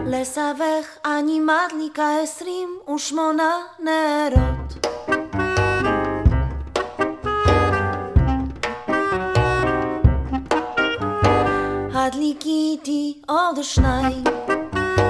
לסבך אני מדליקה 28 נרות. הדליקי איתי עוד 2